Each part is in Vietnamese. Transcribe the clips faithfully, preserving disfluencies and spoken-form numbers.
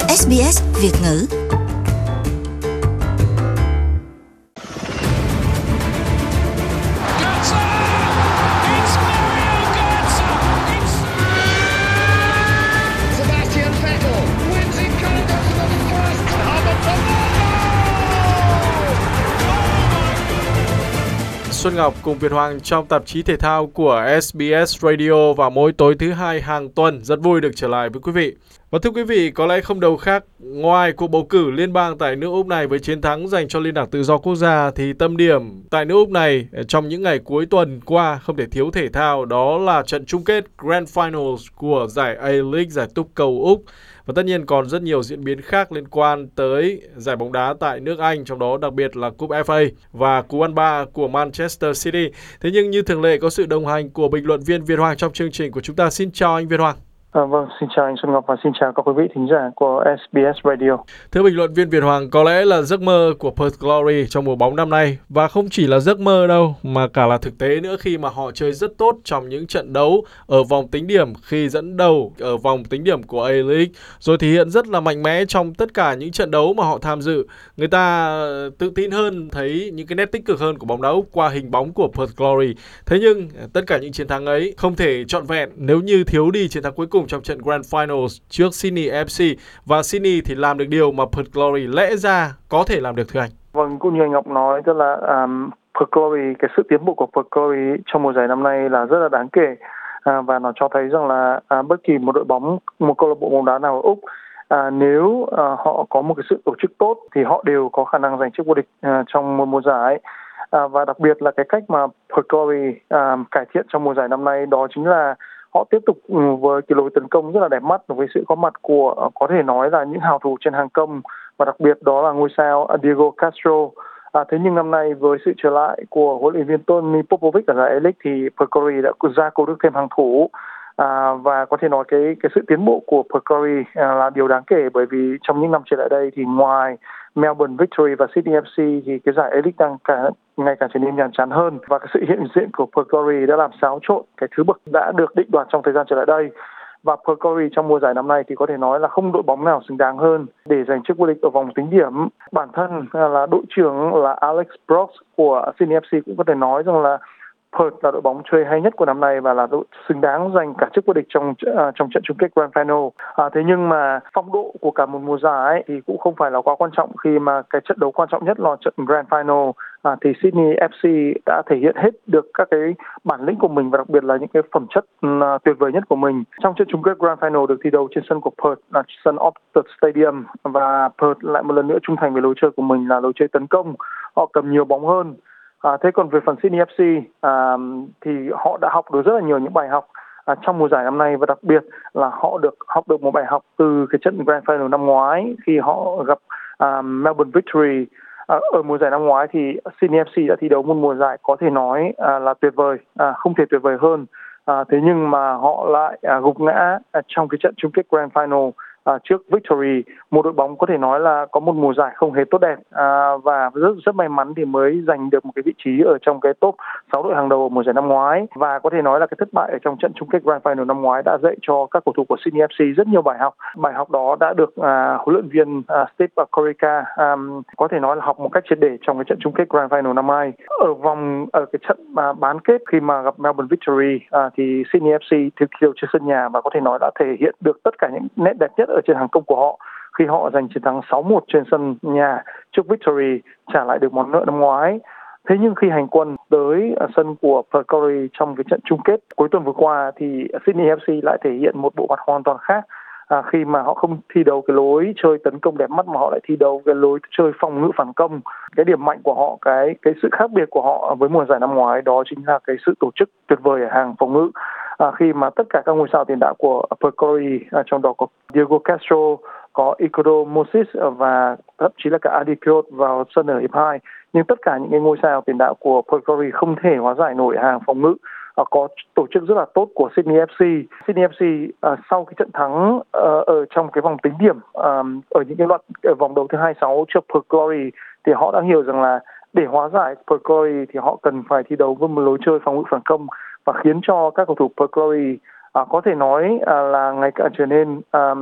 ét bê ét Việt ngữ. Xuân Ngọc cùng Việt Hoàng trong tạp chí thể thao của ét bê ét Radio vào mỗi tối thứ hai hàng tuần. Rất vui được trở lại với quý vị. Và thưa quý vị, có lẽ không đâu khác ngoài cuộc bầu cử liên bang tại nước Úc này với chiến thắng dành cho Liên đảng Tự do Quốc gia, thì tâm điểm tại nước Úc này trong những ngày cuối tuần qua không thể thiếu thể thao, đó là trận chung kết Grand Finals của giải A-League, giải túp cầu Úc. Và tất nhiên còn rất nhiều diễn biến khác liên quan tới giải bóng đá tại nước Anh, trong đó đặc biệt là cúp ép a và cú ăn ba của Manchester City. Thế nhưng như thường lệ có sự đồng hành của bình luận viên Việt Hoàng trong chương trình của chúng ta. Xin chào anh Việt Hoàng. À, vâng, xin chào anh Xuân Ngọc và xin chào các quý vị thính giả của ét bê ét Radio. Thưa bình luận viên Việt Hoàng, có lẽ là giấc mơ của Perth Glory trong mùa bóng năm nay, và không chỉ là giấc mơ đâu mà cả là thực tế nữa, khi mà họ chơi rất tốt trong những trận đấu ở vòng tính điểm khi dẫn đầu ở vòng tính điểm của A-League, rồi thể hiện rất là mạnh mẽ trong tất cả những trận đấu mà họ tham dự. Người ta tự tin hơn, thấy những cái nét tích cực hơn của bóng đá Úc qua hình bóng của Perth Glory. Thế nhưng tất cả những chiến thắng ấy không thể trọn vẹn nếu như thiếu đi chiến thắng cuối cùng trong trận Grand Finals trước Sydney ép xê, và Sydney thì làm được điều mà Perth Glory lẽ ra có thể làm được, thưa anh. Vâng, cũng như anh Ngọc nói, tức là um, Perth Glory, cái sự tiến bộ của Perth Glory trong mùa giải năm nay là rất là đáng kể, à, và nó cho thấy rằng là à, bất kỳ một đội bóng, một câu lạc bộ bóng đá nào ở Úc, à, nếu à, họ có một cái sự tổ chức tốt thì họ đều có khả năng giành chức vô địch à, trong một mùa giải. À, và đặc biệt là cái cách mà Perth Glory à, cải thiện trong mùa giải năm nay, đó chính là họ tiếp tục với cái lối tấn công rất là đẹp mắt, với sự có mặt của có thể nói là những hào thủ trên hàng công, và đặc biệt đó là ngôi sao Diego Castro. À, thế nhưng năm nay với sự trở lại của huấn luyện viên Tony Popovic ở giải A-League thì Perth Glory đã gia cố được thêm hàng thủ. À, và có thể nói cái cái sự tiến bộ của Perth Glory à, là điều đáng kể, bởi vì trong những năm trở lại đây thì ngoài Melbourne Victory và Sydney ép xê thì cái giải A-League đang cả, ngày càng trở nên nhàm chán hơn, và cái sự hiện diện của Perth Glory đã làm xáo trộn cái thứ bậc đã được định đoạt trong thời gian trở lại đây. Và Perth Glory trong mùa giải năm nay thì có thể nói là không đội bóng nào xứng đáng hơn để giành chức vô địch ở vòng tính điểm. Bản thân là đội trưởng là Alex Brooks của Sydney ép xê cũng có thể nói rằng là Perth là đội bóng chơi hay nhất của năm nay và là đội xứng đáng giành cả chức vô địch trong uh, trong trận chung kết Grand Final. À, thế nhưng mà phong độ của cả một mùa giải thì cũng không phải là quá quan trọng, khi mà cái trận đấu quan trọng nhất là trận Grand Final. À, thì Sydney ép xê đã thể hiện hết được các cái bản lĩnh của mình, và đặc biệt là những cái phẩm chất uh, tuyệt vời nhất của mình trong trận chung kết Grand Final được thi đấu trên sân của Perth, là sân Optus Stadium, và Perth lại một lần nữa trung thành với lối chơi của mình là lối chơi tấn công. Họ cầm nhiều bóng hơn. À, thế còn về phần Sydney ép xê à, thì họ đã học được rất là nhiều những bài học à, trong mùa giải năm nay, và đặc biệt là họ được học được một bài học từ cái trận Grand Final năm ngoái khi họ gặp à, Melbourne Victory. À, ở mùa giải năm ngoái thì Sydney ép xê đã thi đấu một mùa giải có thể nói à, là tuyệt vời, à, không thể tuyệt vời hơn. À, thế nhưng mà họ lại à, gục ngã à, trong cái trận chung kết Grand Final À, trước Victory, một đội bóng có thể nói là có một mùa giải không hề tốt đẹp, à, và rất rất may mắn thì mới giành được một cái vị trí ở trong cái top sáu đội hàng đầu ở mùa giải năm ngoái. Và có thể nói là cái thất bại ở trong trận chung kết Grand Final năm ngoái đã dạy cho các cầu thủ của Sydney ép xê rất nhiều bài học. Bài học đó đã được à, huấn luyện viên à, Steve Corica à, có thể nói là học một cách triệt để trong cái trận chung kết Grand Final năm nay. Ở vòng ở cái trận à, bán kết khi mà gặp Melbourne Victory à, thì Sydney ép xê thực thi trên sân nhà và có thể nói đã thể hiện được tất cả những nét đẹp nhất ở trên hàng công của họ khi họ giành chiến thắng sáu một trên sân nhà trước Victory, trả lại được món nợ năm ngoái. Thế nhưng khi hành quân tới sân của Perth Glory trong cái trận chung kết cuối tuần vừa qua thì Sydney ép xê lại thể hiện một bộ mặt hoàn toàn khác, à, khi mà họ không thi đấu cái lối chơi tấn công đẹp mắt mà họ lại thi đấu cái lối chơi phòng ngự phản công. Cái điểm mạnh của họ, cái cái sự khác biệt của họ với mùa giải năm ngoái đó chính là cái sự tổ chức tuyệt vời ở hàng phòng ngự. À, khi mà tất cả các ngôi sao tiền đạo của Perth Glory, à, trong đó có Diego Castro, có Isidro Moses và thậm chí là cả Adi Piot vào sân ở hiệp hai, nhưng tất cả những cái ngôi sao tiền đạo của Perth Glory không thể hóa giải nổi hàng phòng ngự à, có tổ chức rất là tốt của Sydney ép xê. Sydney ép xê à, sau cái trận thắng à, ở trong cái vòng tính điểm à, ở những cái loạt ở vòng đấu thứ hai mươi sáu trước Perth Glory thì họ đã hiểu rằng là để hóa giải Perth Glory thì họ cần phải thi đấu với một lối chơi phòng ngự phản công, và khiến cho các cầu thủ Perth Glory à, có thể nói à, là ngày càng trở nên à,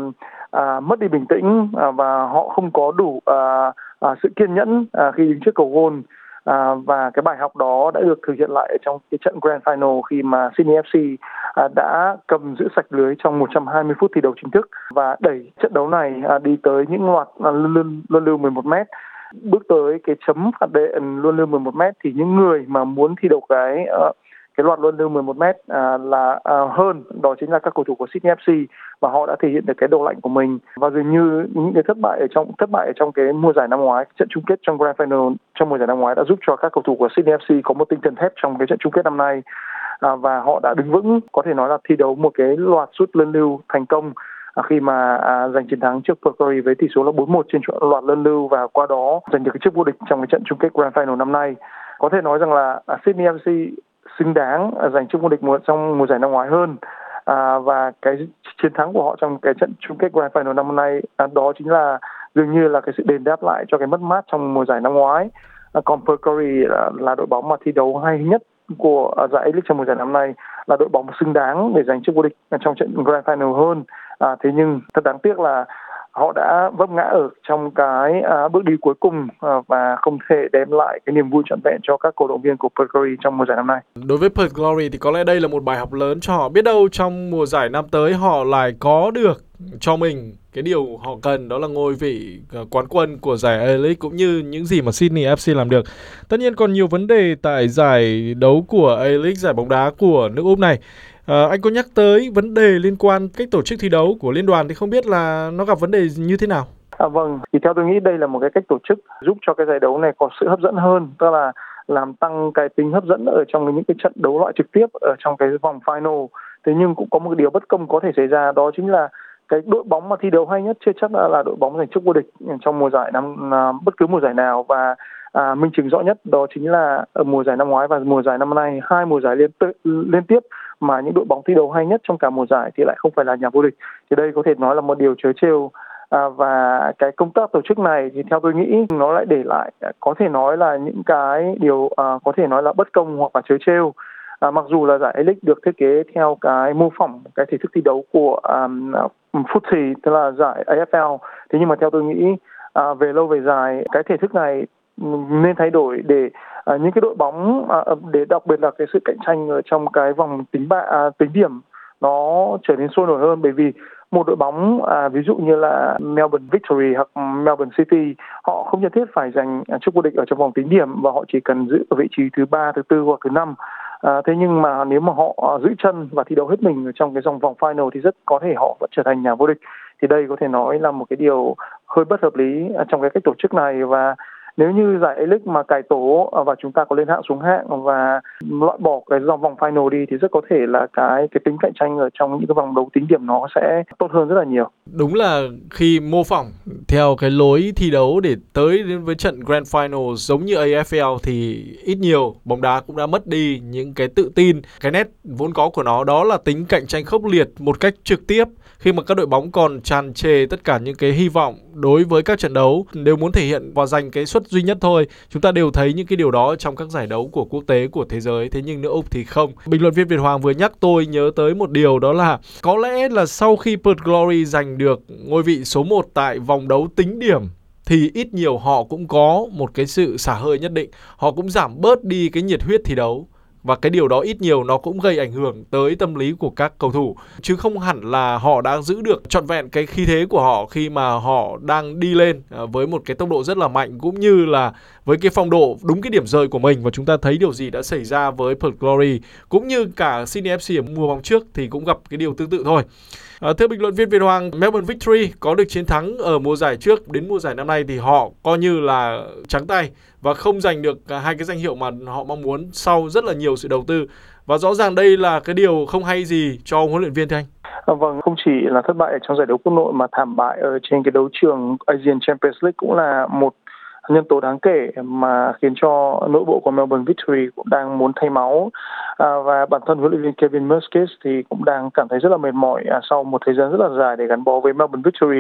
à, mất đi bình tĩnh à, và họ không có đủ à, à, sự kiên nhẫn à, khi đứng trước cầu gôn. À, và cái bài học đó đã được thực hiện lại trong cái trận Grand Final khi mà Sydney ép xê à, đã cầm giữ sạch lưới trong một trăm hai mươi phút thi đấu chính thức và đẩy trận đấu này à, đi tới những loạt à, luân luân lưu mười một mét. Bước tới cái chấm phạt đền luân lưu mười một mét thì những người mà muốn thi đấu cái uh, cái loạt luân lưu mười một mét à, là à, hơn, đó chính là các cầu thủ của Sydney ép xê, và họ đã thể hiện được cái độ lạnh của mình. Và dường như những cái thất bại ở trong thất bại ở trong cái mùa giải năm ngoái, trận chung kết trong Grand Final trong mùa giải năm ngoái đã giúp cho các cầu thủ của Sydney ép xê có một tinh thần thép trong cái trận chung kết năm nay, à, và họ đã đứng vững, có thể nói là thi đấu một cái loạt sút luân lưu thành công à, khi mà à, giành chiến thắng trước Perth Glory với tỷ số là bốn một trên loạt luân lưu, và qua đó giành được cái chức vô địch trong cái trận chung kết Grand Final năm nay. Có thể nói rằng là à, Sydney ép xê xứng đáng giành chức vô địch mùa trong mùa giải năm ngoái hơn, à, và cái chiến thắng của họ trong cái trận chung kết Grand Final năm nay à, đó chính là dường như là cái sự đền đáp lại cho cái mất mát trong mùa giải năm ngoái. À, còn Perth Glory là, là đội bóng mà thi đấu hay nhất của à, giải A-League trong mùa giải năm nay, là đội bóng xứng đáng để giành chức vô địch trong trận Grand Final hơn. À, thế nhưng thật đáng tiếc là họ đã vấp ngã ở trong cái à, bước đi cuối cùng à, và không thể đem lại cái niềm vui trọn vẹn cho các cổ động viên của Perth Glory trong mùa giải năm nay. Đối với Perth Glory thì có lẽ đây là một bài học lớn cho họ. Biết đâu trong mùa giải năm tới họ lại có được cho mình cái điều họ cần, đó là ngôi vị quán quân của giải A-League cũng như những gì mà Sydney ép xê làm được. Tất nhiên còn nhiều vấn đề tại giải đấu của A-League, giải bóng đá của nước Úc này. À, anh có nhắc tới vấn đề liên quan cách tổ chức thi đấu của liên đoàn thì không biết là nó gặp vấn đề như thế nào? À, vâng, thì theo tôi nghĩ đây là một cái cách tổ chức giúp cho cái giải đấu này có sự hấp dẫn hơn, tức là làm tăng cái tính hấp dẫn ở trong những cái trận đấu loại trực tiếp ở trong cái vòng final. Thế nhưng cũng có một điều bất công có thể xảy ra, đó chính là cái đội bóng mà thi đấu hay nhất chưa chắc là, là đội bóng giành chức vô địch trong mùa giải năm à, bất cứ mùa giải nào. Và à, minh chứng rõ nhất đó chính là ở mùa giải năm ngoái và mùa giải năm nay, hai mùa giải liên t- liên tiếp mà những đội bóng thi đấu hay nhất trong cả mùa giải thì lại không phải là nhà vô địch. Thì đây có thể nói là một điều trớ trêu. À, và cái công tác tổ chức này thì theo tôi nghĩ nó lại để lại có thể nói là những cái điều à, có thể nói là bất công hoặc là trớ trêu. À, mặc dù là giải A-League được thiết kế theo cái mô phỏng cái thể thức thi đấu của um, footy, tức là giải A F L, thế nhưng mà theo tôi nghĩ à, về lâu về dài cái thể thức này nên thay đổi để à, những cái đội bóng à, để đặc biệt là cái sự cạnh tranh ở trong cái vòng tính bạ à, tính điểm nó trở nên sôi nổi hơn. Bởi vì một đội bóng à, ví dụ như là Melbourne Victory hoặc Melbourne City, họ không nhất thiết phải giành chức vô địch ở trong vòng tính điểm và họ chỉ cần giữ ở vị trí thứ ba, thứ tư hoặc thứ năm. À, thế nhưng mà nếu mà họ giữ chân và thi đấu hết mình ở trong cái dòng vòng final thì rất có thể họ vẫn trở thành nhà vô địch. Thì đây có thể nói là một cái điều hơi bất hợp lý trong cái cách tổ chức này, và nếu như giải A-League mà cải tổ và chúng ta có lên hạng xuống hạng và loại bỏ cái dòng vòng final đi thì rất có thể là cái cái tính cạnh tranh ở trong những cái vòng đấu tính điểm nó sẽ tốt hơn rất là nhiều. Đúng là khi mô phỏng theo cái lối thi đấu để tới đến với trận Grand Final giống như A F L thì ít nhiều bóng đá cũng đã mất đi những cái tự tin, cái nét vốn có của nó, đó là tính cạnh tranh khốc liệt một cách trực tiếp, khi mà các đội bóng còn tràn trề tất cả những cái hy vọng đối với các trận đấu, đều muốn thể hiện và giành cái suất duy nhất thôi. Chúng ta đều thấy những cái điều đó trong các giải đấu của quốc tế, của thế giới. Thế nhưng nước Úc thì không. Bình luận viên Việt Hoàng vừa nhắc tôi nhớ tới một điều, đó là có lẽ là sau khi Perth Glory giành được ngôi vị số một tại vòng đấu tính điểm thì ít nhiều họ cũng có một cái sự xả hơi nhất định. Họ cũng giảm bớt đi cái nhiệt huyết thi đấu. Và cái điều đó ít nhiều nó cũng gây ảnh hưởng tới tâm lý của các cầu thủ, chứ không hẳn là họ đã giữ được trọn vẹn cái khí thế của họ khi mà họ đang đi lên với một cái tốc độ rất là mạnh, cũng như là với cái phong độ đúng cái điểm rơi của mình. Và chúng ta thấy điều gì đã xảy ra với Perth Glory cũng như cả Sydney ép xê ở mùa bóng trước thì cũng gặp cái điều tương tự thôi. À, thưa bình luận viên Việt Hoàng, Melbourne Victory có được chiến thắng ở mùa giải trước đến mùa giải năm nay thì họ coi như là trắng tay và không giành được hai cái danh hiệu mà họ mong muốn sau rất là nhiều sự đầu tư. Và rõ ràng đây là cái điều không hay gì cho huấn luyện viên thưa anh. À, vâng, không chỉ là thất bại trong giải đấu quốc nội mà thảm bại ở trên cái đấu trường Asian Champions League cũng là một nhân tố đáng kể mà khiến cho nội bộ của Melbourne Victory cũng đang muốn thay máu, à, và bản thân huấn luyện viên Kevin Muscat thì cũng đang cảm thấy rất là mệt mỏi à, sau một thời gian rất là dài để gắn bó với Melbourne Victory.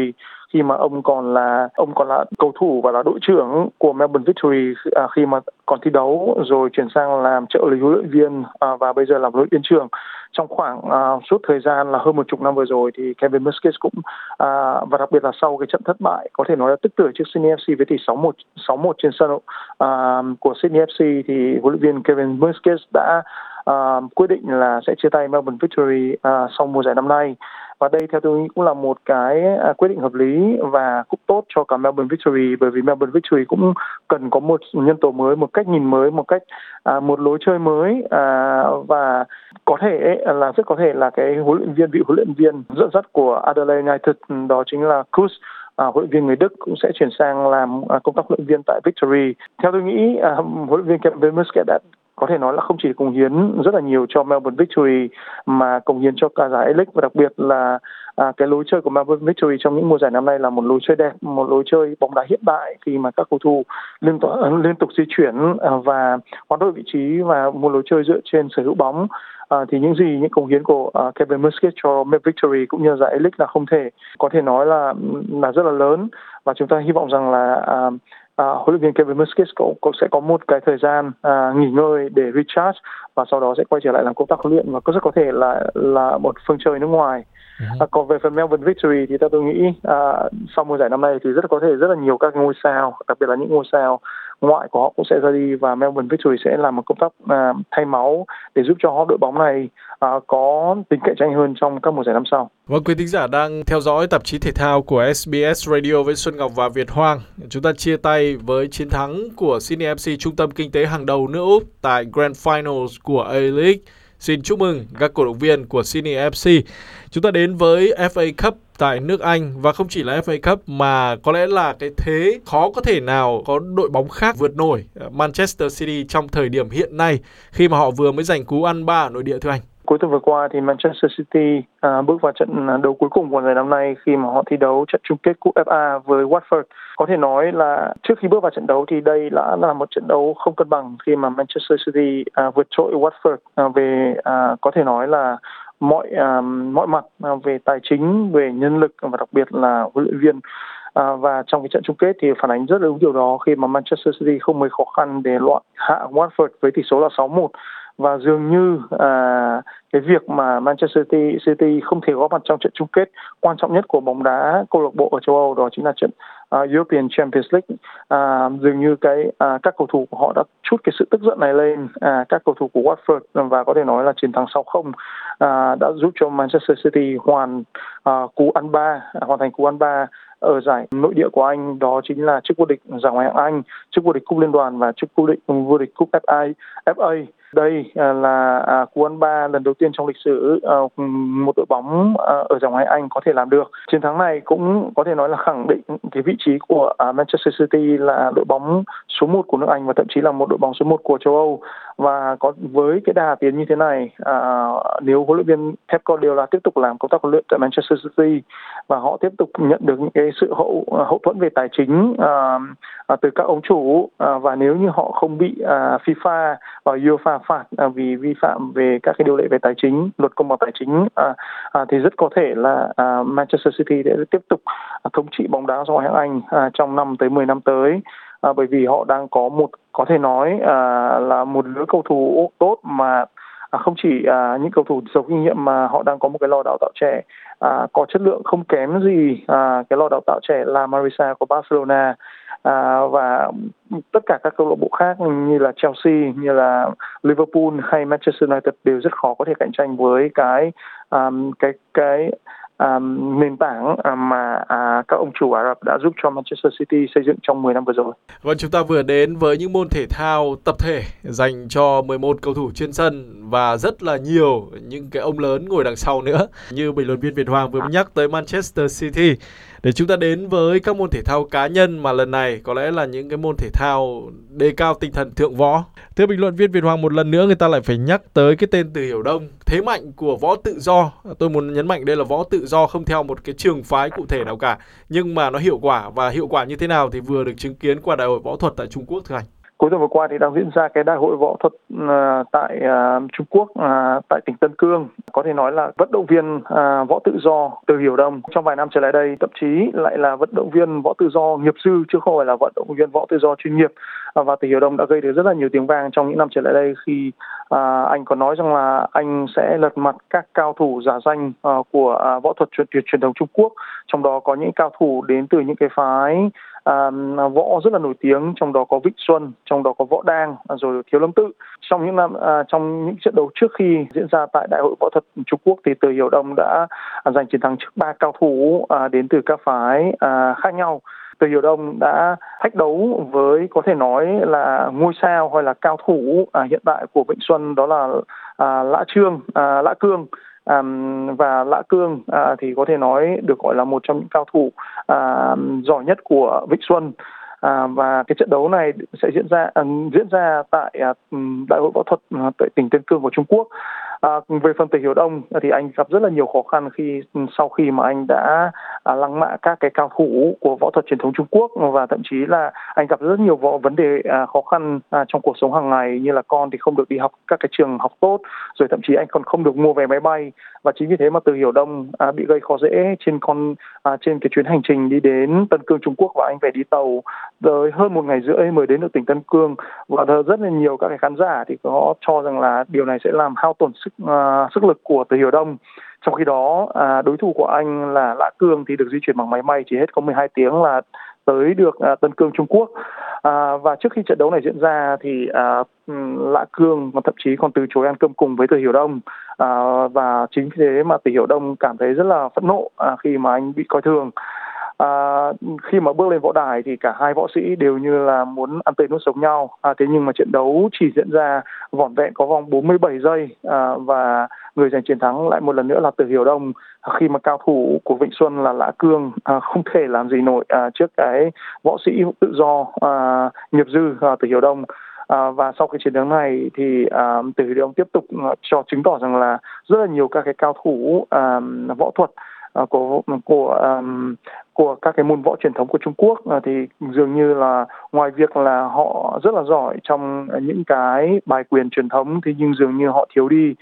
khi mà ông còn là ông còn là cầu thủ và là đội trưởng của Melbourne Victory à, khi mà còn thi đấu, rồi chuyển sang làm trợ lý huấn luyện viên à, và bây giờ làm huấn luyện viên trưởng. Trong khoảng uh, suốt thời gian là hơn một chục năm vừa rồi thì Kevin Muscat cũng uh, và đặc biệt là sau cái trận thất bại có thể nói là tức tưởi trước Sydney ép xê với tỷ sáu một trên sân uh, của Sydney ép xê, thì huấn luyện viên Kevin Muscat đã uh, quyết định là sẽ chia tay Melbourne Victory uh, sau mùa giải năm nay. Và đây theo tôi nghĩ cũng là một cái quyết định hợp lý và cũng tốt cho cả Melbourne Victory, bởi vì Melbourne Victory cũng cần có một nhân tố mới, một cách nhìn mới, một cách à, một lối chơi mới à, và có thể là rất có thể là cái huấn luyện viên vị huấn luyện viên dẫn dắt của Adelaide United, đó chính là Kuz, à, huấn luyện viên người Đức, cũng sẽ chuyển sang làm à, công tác huấn luyện viên tại Victory. Theo tôi nghĩ à, huấn luyện viên Kevin Muscat đã có thể nói là không chỉ cống hiến rất là nhiều cho Melbourne Victory mà cống hiến cho cả giải A-League, và đặc biệt là à, cái lối chơi của Melbourne Victory trong những mùa giải năm nay là một lối chơi đẹp, một lối chơi bóng đá hiện đại khi mà các cầu thủ liên tục liên tục di chuyển à, và hoán đổi vị trí, và một lối chơi dựa trên sở hữu bóng. À, thì những gì những cống hiến của uh, Kevin Muscat cho Melbourne Victory cũng như giải A-League là không thể có thể nói là là rất là lớn, và chúng ta hy vọng rằng là uh, À, huấn luyện viên Kevin Muscat cũng, cũng sẽ có một cái thời gian à, nghỉ ngơi để recharge và sau đó sẽ quay trở lại làm công tác huấn luyện, và có rất có thể là là một phương trời nước ngoài. Uh-huh. À, còn về phần Melbourne Victory thì theo tôi nghĩ à, sau mùa giải năm nay thì rất có thể rất là nhiều các ngôi sao, đặc biệt là những ngôi sao ngoại của họ cũng sẽ ra đi, và Melbourne Victory sẽ làm một công tác à, thay máu để giúp cho đội bóng này à, có tính cạnh tranh hơn trong các mùa giải năm sau. Vâng, quý thính giả đang theo dõi tạp chí thể thao của ét bê ét Radio với Xuân Ngọc và Việt Hoàng. Chúng ta chia tay với chiến thắng của Sydney ép xê, trung tâm kinh tế hàng đầu nước Úc tại Grand Finals của A-League. Xin chúc mừng các cổ động viên của Sydney ép xê. Chúng ta đến với ép a Cup tại nước Anh, và không chỉ là ép a Cup mà có lẽ là cái thế khó có thể nào có đội bóng khác vượt nổi Manchester City trong thời điểm hiện nay, khi mà họ vừa mới giành cú ăn ba ở nội địa, thưa anh. Cuối tuần vừa qua thì Manchester City à, bước vào trận đấu cuối cùng của giải năm nay khi mà họ thi đấu trận chung kết cúp ép a với Watford. Có thể nói là trước khi bước vào trận đấu thì đây đã là một trận đấu không cân bằng khi mà Manchester City à, vượt trội Watford à, về à, có thể nói là mọi à, mọi mặt à, về tài chính, về nhân lực và đặc biệt là huấn luyện viên. À, và trong cái trận chung kết thì phản ánh rất là đúng điều đó khi mà Manchester City không mấy khó khăn để loại hạ Watford với tỷ số là sáu một. Và dường như à, cái việc mà Manchester City, City không thể góp mặt trong trận chung kết quan trọng nhất của bóng đá câu lạc bộ ở châu Âu, đó chính là trận uh, European Champions League, à, dường như cái uh, các cầu thủ của họ đã trút cái sự tức giận này lên uh, các cầu thủ của Watford, và có thể nói là chiến thắng sáu không uh, đã giúp cho Manchester City hoàn uh, cú ăn ba, hoàn thành cú ăn ba ở giải nội địa của Anh, đó chính là chức vô địch giải Ngoại hạng Anh, chức vô địch cúp Liên đoàn và chức vô địch vô địch cúp ép a. ép a. Đây là à, cú ăn ba lần đầu tiên trong lịch sử à, một đội bóng à, ở giải Ngoại hạng Anh có thể làm được. Chiến thắng này cũng có thể nói là khẳng định cái vị trí của à, Manchester City là đội bóng số một của nước Anh và thậm chí là một đội bóng số một của châu Âu. Và có với cái đà tiến như thế này, à, nếu huấn luyện viên Pep Guardiola tiếp tục làm công tác huấn luyện tại Manchester City và họ tiếp tục nhận được những cái sự hậu hậu thuẫn về tài chính à, à, từ các ông chủ, à, và nếu như họ không bị à, FIFA và UEFA phạt à, vì vi phạm về các cái điều lệ về tài chính, luật công bằng tài chính, à, à, thì rất có thể là à, Manchester City sẽ tiếp tục à, thống trị bóng đá ngoại hạng Anh à, trong năm tới mười năm tới. À, bởi vì họ đang có một có thể nói à, là một lứa cầu thủ tốt, mà à, không chỉ à, những cầu thủ giàu kinh nghiệm mà họ đang có một cái lò đào tạo trẻ à, có chất lượng không kém gì à, cái lò đào tạo trẻ La Masia của Barcelona, à, và tất cả các câu lạc bộ khác như là Chelsea, như là Liverpool hay Manchester United đều rất khó có thể cạnh tranh với cái um, cái cái Um, nền tảng uh, mà uh, các ông chủ Ả Rập đã giúp cho Manchester City xây dựng trong mười năm vừa rồi. Vâng, chúng ta vừa đến với những môn thể thao tập thể dành cho mười một cầu thủ trên sân và rất là nhiều những cái ông lớn ngồi đằng sau nữa. Như bình luận viên Việt Hoàng vừa nhắc tới Manchester City. Để chúng ta đến với các môn thể thao cá nhân mà lần này có lẽ là những cái môn thể thao đề cao tinh thần thượng võ. Thưa bình luận viên Việt Hoàng, một lần nữa người ta lại phải nhắc tới cái tên Từ Hiểu Đông, thế mạnh của võ tự do. Tôi muốn nhấn mạnh đây là võ tự do không theo một cái trường phái cụ thể nào cả, nhưng mà nó hiệu quả, và hiệu quả như thế nào thì vừa được chứng kiến qua Đại hội Võ thuật tại Trung Quốc, thưa anh. Cuối tuần vừa qua thì đang diễn ra cái đại hội võ thuật uh, tại uh, Trung Quốc, uh, tại tỉnh Tân Cương. Có thể nói là vận động viên uh, võ tự do Từ Hiểu Đông trong vài năm trở lại đây thậm chí lại là vận động viên võ tự do nghiệp dư chứ không phải là vận động viên võ tự do chuyên nghiệp. Uh, và Từ Hiểu Đông đã gây được rất là nhiều tiếng vang trong những năm trở lại đây khi uh, anh còn nói rằng là anh sẽ lật mặt các cao thủ giả danh uh, của uh, võ thuật truyền, truyền thống Trung Quốc, trong đó có những cao thủ đến từ những cái phái À, võ rất là nổi tiếng, trong đó có Vịnh Xuân, trong đó có Võ Đang, rồi Thiếu Lâm Tự. Trong những năm à, trong những trận đấu trước khi diễn ra tại Đại hội Võ thuật Trung Quốc thì Từ Hiểu Đông đã à, giành chiến thắng trước ba cao thủ à, đến từ các phái à, khác nhau. Từ Hiểu Đông đã thách đấu với có thể nói là ngôi sao hay là cao thủ à, hiện tại của Vịnh Xuân, đó là à, Lã Trương, à, Lã Cương. À, và Lã Cương à, thì có thể nói được gọi là một trong những cao thủ à, giỏi nhất của Vịnh Xuân. À, và cái trận đấu này sẽ diễn ra à, diễn ra tại à, Đại hội võ thuật à, tại tỉnh Tân Cương của Trung Quốc. À, về phần Từ Hiểu Đông thì anh gặp rất là nhiều khó khăn khi sau khi mà anh đã à, lăng mạ các cái cao thủ của võ thuật truyền thống Trung Quốc, và thậm chí là anh gặp rất nhiều võ, vấn đề à, khó khăn à, trong cuộc sống hàng ngày, như là con thì không được đi học các cái trường học tốt, rồi thậm chí anh còn không được mua vé máy bay. Và chính vì thế mà Từ Hiểu Đông à, bị gây khó dễ trên con à, trên cái chuyến hành trình đi đến Tân Cương Trung Quốc, và anh phải đi tàu tới hơn một ngày rưỡi mới đến được tỉnh Tân Cương. Và rất là nhiều các cái khán giả thì có cho rằng là điều này sẽ làm hao tổn sức uh, sức lực của Từ Hiểu Đông. Trong khi đó à, đối thủ của anh là Lã Cương thì được di chuyển bằng máy bay chỉ hết có mười hai tiếng là tới được à, Tân Cương Trung Quốc. À, và trước khi trận đấu này diễn ra thì à, Lã Cương thậm chí còn từ chối ăn cơm cùng với Từ Hiểu Đông. À, và chính vì thế mà Từ Hiểu Đông cảm thấy rất là phẫn nộ à, khi mà anh bị coi thường. À, khi mà bước lên võ đài thì cả hai võ sĩ đều như là muốn ăn tươi nuốt sống nhau. À, thế nhưng mà trận đấu chỉ diễn ra vỏn vẹn có vòng bốn mươi bảy giây à, và người giành chiến thắng lại một lần nữa là Từ Hiểu Đông, khi mà cao thủ của Vịnh Xuân là Lã Cương à, không thể làm gì nổi à, trước cái võ sĩ tự do à, nghiệp dư à, Từ Hiểu Đông. À, và sau cái chiến thắng này thì à, Từ Hiểu Đông tiếp tục à, cho chứng tỏ rằng là rất là nhiều các cái cao thủ à, võ thuật à, của của um, của các cái môn võ truyền thống của Trung Quốc à, thì dường như là ngoài việc là họ rất là giỏi trong những cái bài quyền truyền thống thì nhưng dường như họ thiếu đi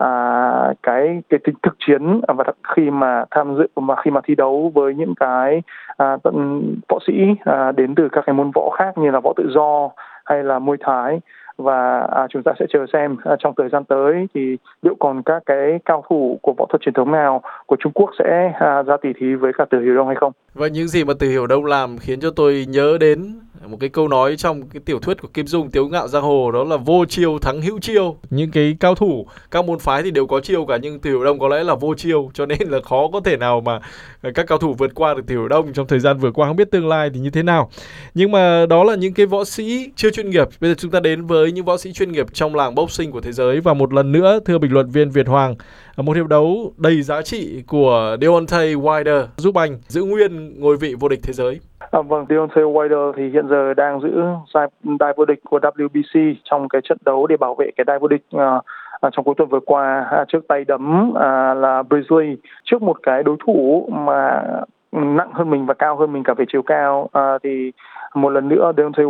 À, cái cái tính thực chiến, và khi mà tham dự mà khi mà thi đấu với những cái à, võ sĩ à, đến từ các cái môn võ khác như là võ tự do hay là Muay Thái. Và à, chúng ta sẽ chờ xem à, trong thời gian tới thì liệu còn các cái cao thủ của võ thuật truyền thống nào của Trung Quốc sẽ à, ra tỷ thí với cả Từ Hiểu Đông hay không. Và những gì mà Từ Hiểu Đông làm khiến cho tôi nhớ đến một cái câu nói trong cái tiểu thuyết của Kim Dung Tiếu Ngạo Giang Hồ, đó là vô chiêu thắng hữu chiêu. Những cái cao thủ các môn phái thì đều có chiêu cả, nhưng Từ Hiểu Đông có lẽ là vô chiêu, cho nên là khó có thể nào mà các cao thủ vượt qua được Từ Hiểu Đông trong thời gian vừa qua. Không biết tương lai thì như thế nào, nhưng mà đó là những cái võ sĩ chưa chuyên nghiệp. Bây giờ chúng ta đến với những võ sĩ chuyên nghiệp trong làng boxing của thế giới. Và một lần nữa, thưa bình luận viên Việt Hoàng, một hiệp đấu đầy giá trị của Deontay Wilder giúp anh giữ nguyên ngôi vị vô địch thế giới. À, vâng, Deontay Wilder thì hiện giờ đang giữ đai vô địch của W B C trong cái trận đấu để bảo vệ cái đai vô địch uh, uh, trong cuối tuần vừa qua uh, trước tay đấm uh, là Brazil, trước một cái đối thủ mà nặng hơn mình và cao hơn mình cả về chiều cao. Uh, thì một lần nữa Deontay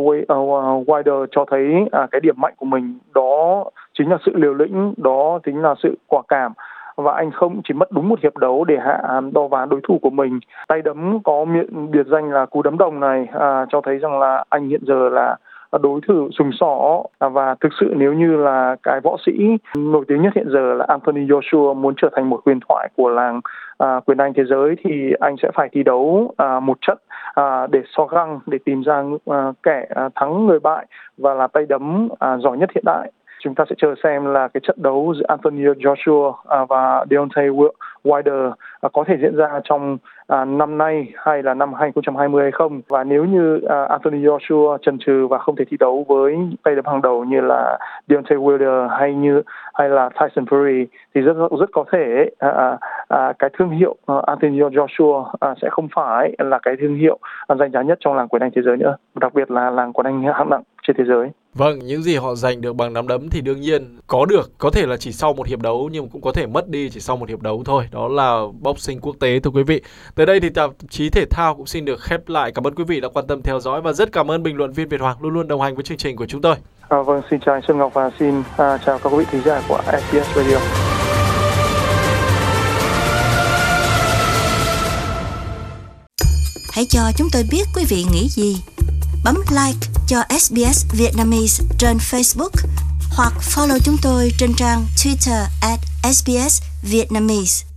Wilder cho thấy uh, cái điểm mạnh của mình, đó chính là sự liều lĩnh, đó chính là sự quả cảm. Và anh không chỉ mất đúng một hiệp đấu để hạ đo ván đối thủ của mình. Tay đấm có miệng biệt danh là cú đấm đồng này à, cho thấy rằng là anh hiện giờ là đối thủ sừng sỏ. À, và thực sự nếu như là cái võ sĩ nổi tiếng nhất hiện giờ là Anthony Joshua muốn trở thành một huyền thoại của làng à, quyền Anh thế giới thì anh sẽ phải thi đấu à, một trận à, để so găng, để tìm ra à, kẻ à, thắng người bại và là tay đấm à, giỏi nhất hiện tại. Chúng ta sẽ chờ xem là cái trận đấu giữa Anthony Joshua và Deontay Wilder có thể diễn ra trong năm nay hay là năm hai không hai không hay không. Và nếu như Anthony Joshua chần chừ và không thể thi đấu với tay đấm hàng đầu như là Deontay Wilder hay như hay là Tyson Fury thì rất rất có thể à, à, cái thương hiệu Anthony Joshua à, sẽ không phải là cái thương hiệu danh giá nhất trong làng quyền Anh thế giới nữa, đặc biệt là làng quyền Anh hạng nặng trên thế giới. Vâng, những gì họ giành được bằng nắm đấm thì đương nhiên có được, có thể là chỉ sau một hiệp đấu nhưng cũng có thể mất đi chỉ sau một hiệp đấu thôi. Đó là boxing quốc tế thưa quý vị. Tới đây thì tạp chí thể thao cũng xin được khép lại. Cảm ơn quý vị đã quan tâm theo dõi và rất cảm ơn bình luận viên Việt Hoàng luôn luôn đồng hành với chương trình của chúng tôi. À, vâng, xin chào anh Xuân Ngọc và xin uh, chào các quý vị thính giả của ét bê ét Radio. Hãy cho chúng tôi biết quý vị nghĩ gì. Bấm like cho ét bê ét Vietnamese trên Facebook hoặc follow chúng tôi trên trang Twitter at ét bê ét Vietnamese.